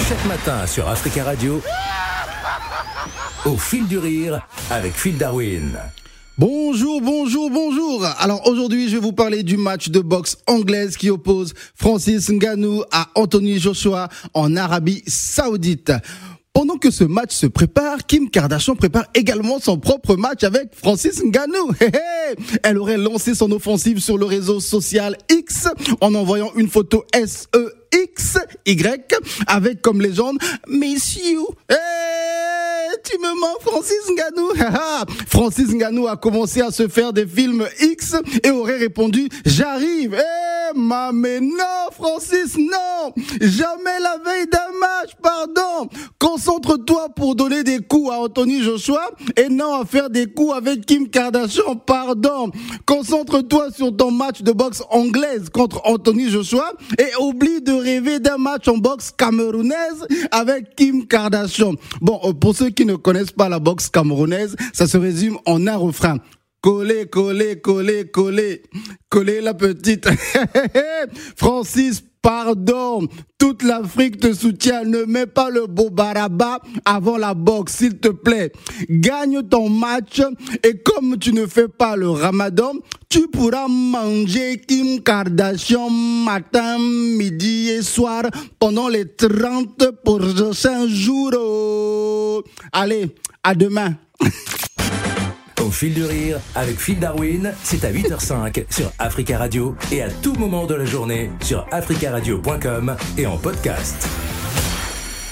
Chaque matin sur Africa Radio, au fil du rire avec Phil Darwin. Bonjour. Alors aujourd'hui, je vais vous parler du match de boxe anglaise qui oppose Francis Ngannou à Anthony Joshua en Arabie Saoudite. Pendant que ce match se prépare, Kim Kardashian prépare également son propre match avec Francis Ngannou. Elle aurait lancé son offensive sur le réseau social X en envoyant une photo SEXY avec comme légende « Miss you ». Tu me mens, Francis Ngannou. Francis Ngannou a commencé à se faire des films X et aurait répondu « J'arrive ». Mais non, Francis, non. Jamais la veille d'un match, pardon. Concentre-toi pour donner des coups à Anthony Joshua et non à faire des coups avec Kim Kardashian, pardon. Concentre-toi sur ton match de boxe anglaise contre Anthony Joshua et oublie de rêver d'un match en boxe camerounaise avec Kim Kardashian. Bon, pour ceux qui ne connaissent pas la boxe camerounaise, ça se résume en un refrain. Coller la petite. Francis, pardon. Toute l'Afrique te soutient. Ne mets pas le beau baraba avant la boxe, s'il te plaît. Gagne ton match et comme tu ne fais pas le ramadan, tu pourras manger Kim Kardashian matin, midi et soir pendant les 30 prochains jours. Allez, à demain. Au fil du rire avec Phil Darwin, c'est à 8h05 sur Africa Radio et à tout moment de la journée sur africaradio.com et en podcast.